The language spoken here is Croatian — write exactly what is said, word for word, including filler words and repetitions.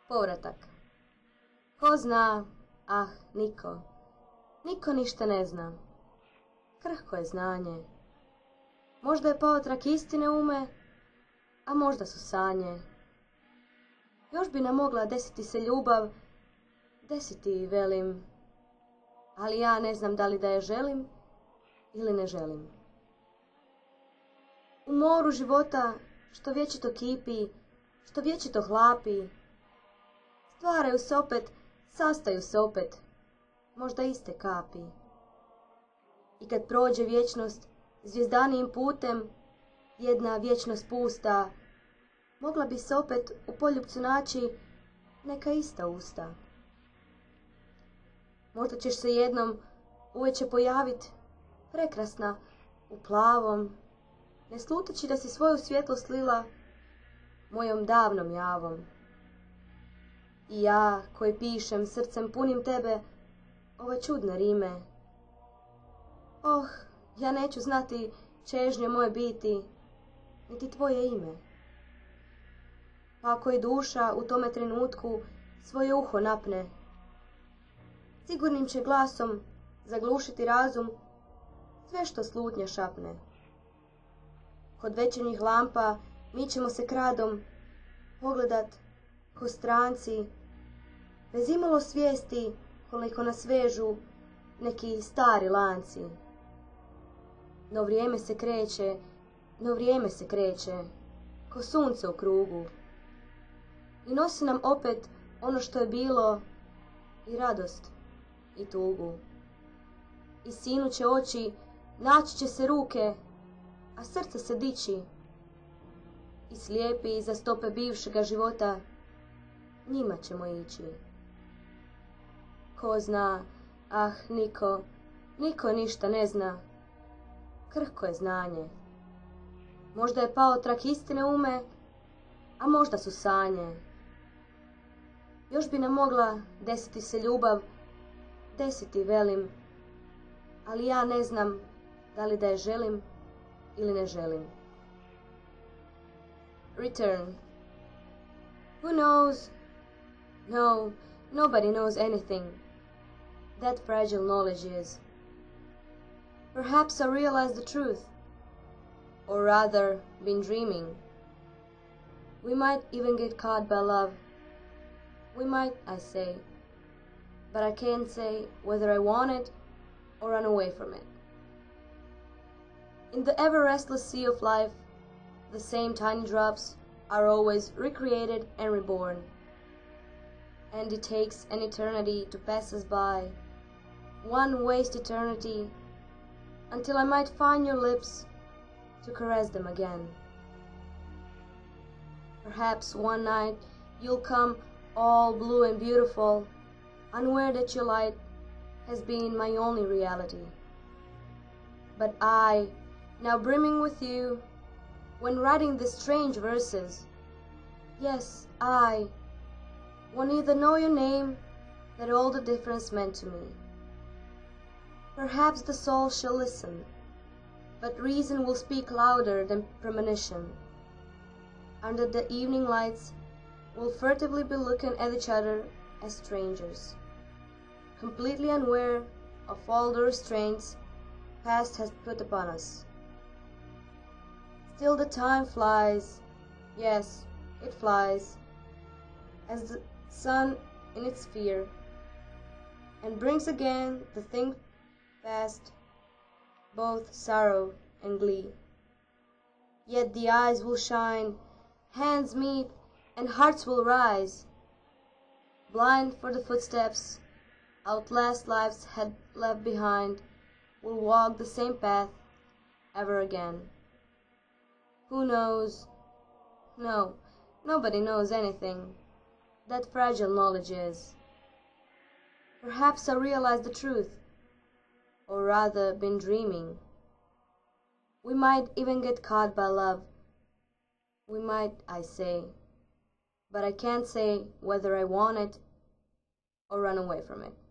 Povratak. Ko zna, ah, niko. Niko ništa ne zna. Krhko je znanje. Možda je pao trak istine ume, a možda su sanje. Još bi nam mogla desiti se ljubav, desiti, velim, ali ja ne znam da li da je želim ili ne želim. U moru života, što vječito kipi, što vječito hlapi, stvaraju se opet, sastaju se opet, možda iste kapi. I kad prođe vječnost zvjezdanijim putem, jedna vječnost pusta, mogla bi se opet u poljupcu naći neka ista usta. Možda ćeš se jednom uveče pojavit, prekrasna, u plavom, ne sluteći da si svoju svjetlost slila mojom davnom javom. I ja, koji pišem srcem punim tebe ove čudne rime, oh, ja neću znati čežnje moje biti, niti tvoje ime. Pa ako i duša u tome trenutku svoje uho napne, sigurnim će glasom zaglušiti razum sve što slutnja šapne. Kod večernjih lampa mi ćemo se kradom pogledat ko stranci, bez imalo svijesti koliko nas vežu neki stari lanci. No vrijeme se kreće, no vrijeme se kreće, ko sunce u krugu. I nosi nam opet ono što je bilo, i radost, i tugu. I sinuće oči, naći će se ruke, a srce se dići. I slijepi iza stope bivšega života, njima ćemo ići. Ko zna, ah, niko, niko ništa ne zna. Krhko je znanje. Možda je pao trak istine ume, a možda su sanje. Još bi nam mogla desiti se ljubav, desiti, velim, ali ja ne znam da li da je želim ili ne želim. Return. Who knows? No, nobody knows anything. That fragile knowledge is. Perhaps I realized the truth, or rather been dreaming. We might even get caught by love. We might, I say, but I can't say whether I want it or run away from it. In the ever-restless sea of life, the same tiny drops are always recreated and reborn. And it takes an eternity to pass us by, one waste eternity, until I might find your lips to caress them again. Perhaps one night you'll come all blue and beautiful, unaware that your light has been my only reality. But I, now brimming with you, when writing these strange verses, yes, I, will neither know your name, that all the difference meant to me. Perhaps the soul shall listen, but reason will speak louder than premonition. Under the evening lights, we'll furtively be looking at each other as strangers, completely unaware of all the restraints past has put upon us. Still the time flies, yes, it flies, as the sun in its sphere, and brings again the thing past, both sorrow and glee. Yet the eyes will shine, hands meet, and hearts will rise, blind for the footsteps outlast lives had left behind, will walk the same path ever again. Who knows? No, nobody knows anything. That fragile knowledge is. Perhaps I realized the truth, or rather been dreaming. We might even get caught by love. We might, I say, but I can't say whether I want it or run away from it.